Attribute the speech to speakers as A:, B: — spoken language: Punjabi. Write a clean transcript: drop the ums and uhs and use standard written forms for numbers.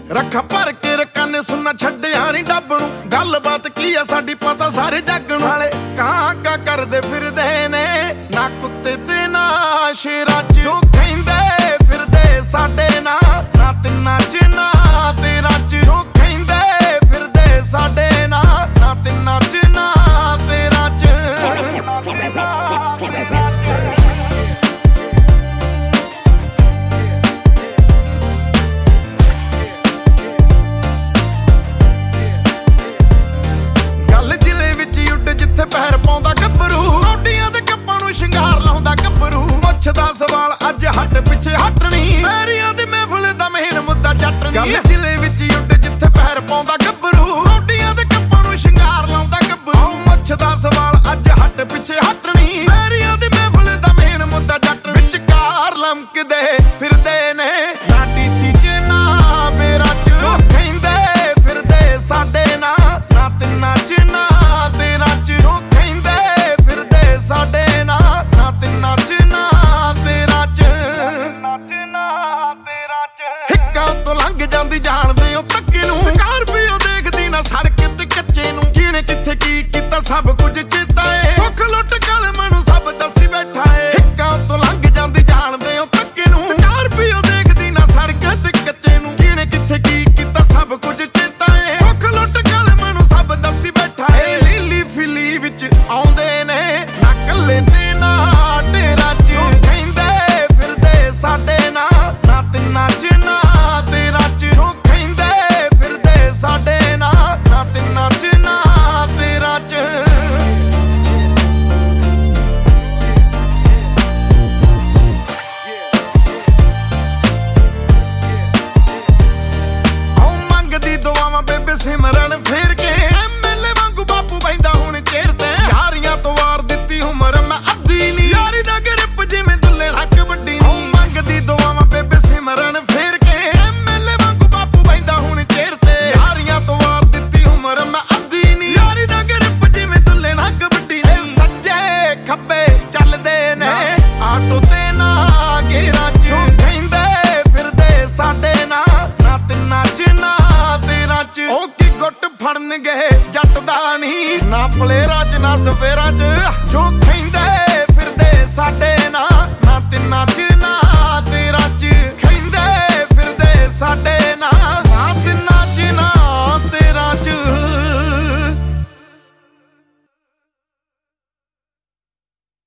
A: ਰੱਖਾਂ ਭਰ ਕੇ ਰਕਾਨੇ ਸੁਣਨਾ ਛੱਡਿਆ ਨੀ ਡੱਬ ਨੂੰ। ਗੱਲਬਾਤ ਕੀ ਆ ਸਾਡੀ ਪਤਾ ਸਾਰੇ ਜੱਗ ਨੂੰ। ਸਾਲੇ ਕਾਂ ਕਰਦੇ ਫਿਰਦੇ ਨੇ ਨਾ ਕੁੱਤੇ ਤੇ ਨਾ ਸ਼ੇਰਾਂ ਚ। ਜੋ ਕਹਿੰਦੇ ਫਿਰਦੇ ਸਾਡੇ ਨਾਲ ਨਾ ਤਿੰਨਾਂ ਚ ਨਾ ਤੇਰਾਂ ਚ। ਜੋ ਕਹਿੰਦੇ ਫਿਰਦੇ ਸਾਡੇ ਨਾਲ ਨਾ ਤਿੰਨਾਂ ਚ ਨਾ ਤੇਰਾਂ ਚ। ਪੈਰ ਪਾਉਂਦਾ ਗੱਭਰੂ ਮੋਢੀਆਂ ਤੇ ਕੱਪਾਂ ਨੂੰ ਸ਼ਿੰਗਾਰ ਲਾਉਂਦਾ ਗੱਭਰੂ। ਪੁੱਛਦਾ ਸਵਾਲ ਅੱਜ ਹੱਟ ਪਿੱਛੇ ਹਟਣੀ ਪੈਰੀਆਂ ਦੀ ਮਹਿਫਲ ਦਾ ਮੇਨ ਮੁੱਦਾ ਜੱਟਣੀ। ਗੱਲ ਜ਼ਿਲ੍ਹੇ ਵਿੱਚ ਉੱਡ ਜਿੱਥੇ ਪੈਰ ਪਾਉਂਦਾ ਗੱਭਰੂ ਮੋਢੀਆਂ ਤੇ ਕੱਪਾਂ ਨੂੰ ਸ਼ਿੰਗਾਰ ਲਾਉਂਦਾ ਗੱਭਰੂ। ਪੁੱਛਦਾ ਸਵਾਲ ਅੱਜ ਹੱਟ ਪਿੱਛੇ ਹਟਣੀ ਪੈਰੀਆਂ ਦੀ ਮਹਿਫਲ ਦਾ ਮੇਨ ਮੁੱਦਾ ਜੱਟ। ਵਿਚਕਾਰ ਲਮਕਦੇ ਫਿਰਦੇ